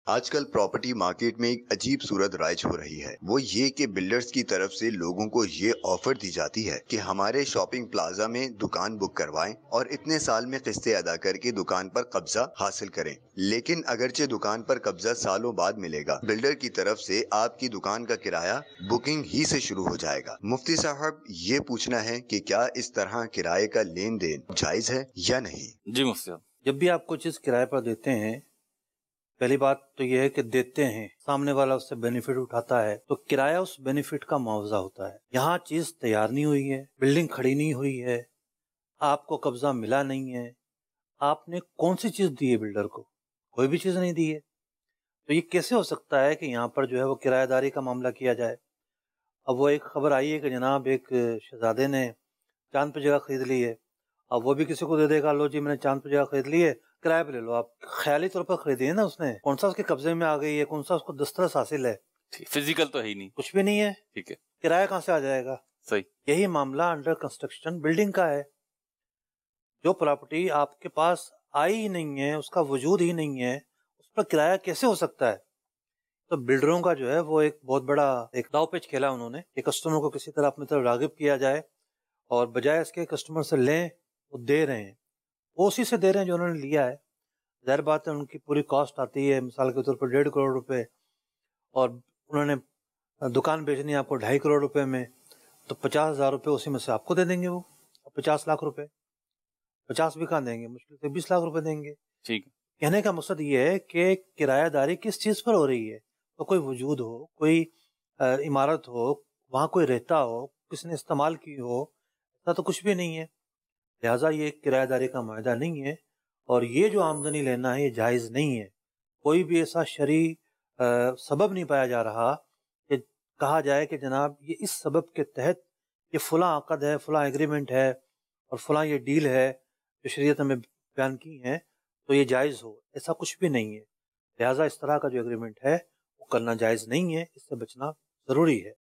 آج کل property market میں ایک عجیب صورت رائج ہو رہی ہے، وہ یہ کہ بلڈرز کی طرف سے لوگوں کو یہ آفر دی جاتی ہے کہ ہمارے شاپنگ پلازا میں دکان بک کروائیں اور اتنے سال میں قسطیں ادا کر کے دکان پر قبضہ حاصل کریں۔ لیکن اگرچہ دکان پر قبضہ سالوں بعد ملے گا، بلڈر کی طرف سے آپ کی دکان کا کرایہ بکنگ ہی سے شروع ہو جائے گا۔ مفتی صاحب، یہ پوچھنا ہے کہ کیا اس طرح کرائے کا لین دین جائز ہے یا نہیں؟ جی مفتی صاحب، جب بھی آپ کو چیز کرائے پر دیتے ہیں، پہلی بات تو یہ ہے کہ دیتے ہیں، سامنے والا اس سے بینیفٹ اٹھاتا ہے تو کرایہ اس بینیفٹ کا معاوضہ ہوتا ہے۔ یہاں چیز تیار نہیں ہوئی ہے، بلڈنگ کھڑی نہیں ہوئی ہے، آپ کو قبضہ ملا نہیں ہے، آپ نے کون سی چیز دی ہے بلڈر کو؟ کوئی بھی چیز نہیں دی ہے، تو یہ کیسے ہو سکتا ہے کہ یہاں پر جو ہے وہ کرایہ داری کا معاملہ کیا جائے؟ اب وہ ایک خبر آئی ہے کہ جناب ایک شہزادے نے چاند پہ جگہ خرید لی ہے، اب وہ بھی کسی کو دے دے گا، لو جی میں نے چاند پہ جگہ خرید لی ہے، کرایہ پہ لے لو۔ آپ خیالی طور پر خریدی ہے نا، اس نے کون سا اس کے قبضے میں آ گئی ہے، کون سا اس کو دسترس حاصل ہے؟ فزیکل تو ہے ہی نہیں، کچھ بھی نہیں ہے، ٹھیک ہے، کرایہ کہاں سے آ جائے گا؟ صحیح۔ یہی معاملہ انڈر کنسٹرکشن بلڈنگ کا ہے۔ جو پراپرٹی آپ کے پاس آئی ہی نہیں ہے، اس کا وجود ہی نہیں ہے، اس پر کرایہ کیسے ہو سکتا ہے؟ تو بلڈروں کا جو ہے وہ ایک بہت بڑا ایک داؤ پیچ کھیلا انہوں نے کہ کسٹمر کو کسی طرح اپنی طرف راغب کیا جائے، اور بجائے اس کے کسٹمر سے لیں، وہ دے رہے ہیں، وہ اسی سے دے رہے ہیں جو انہوں نے لیا ہے۔ ظاہر بات ہے ان کی پوری کاسٹ آتی ہے مثال کے طور پر 1.5 کروڑ روپے، اور انہوں نے دکان بیچنی ہے آپ کو 2.5 کروڑ روپے میں، تو 50,000 روپے اسی میں سے آپ کو دے دیں گے وہ، 50 لاکھ روپے، 50 بھی کہاں دیں گے، مشکل سے 20 لاکھ روپے دیں گے۔ ٹھیک ہے، کہنے کا مقصد یہ ہے کہ کرایہ داری کس چیز پر ہو رہی ہے؟ تو کوئی وجود ہو، کوئی عمارت ہو، وہاں کوئی رہتا ہو، کسی نے استعمال کی ہو، ایسا تو کچھ بھی نہیں ہے، لہٰذا یہ کرایہ داری کا معاہدہ نہیں ہے، اور یہ جو آمدنی لینا ہے یہ جائز نہیں ہے۔ کوئی بھی ایسا شرعی سبب نہیں پایا جا رہا کہ کہا جائے کہ جناب یہ اس سبب کے تحت یہ فلاں عقد ہے، فلاں ایگریمنٹ ہے، اور فلاں یہ ڈیل ہے جو شریعت میں بیان کی ہیں تو یہ جائز ہو، ایسا کچھ بھی نہیں ہے۔ لہٰذا اس طرح کا جو ایگریمنٹ ہے وہ کرنا جائز نہیں ہے، اس سے بچنا ضروری ہے۔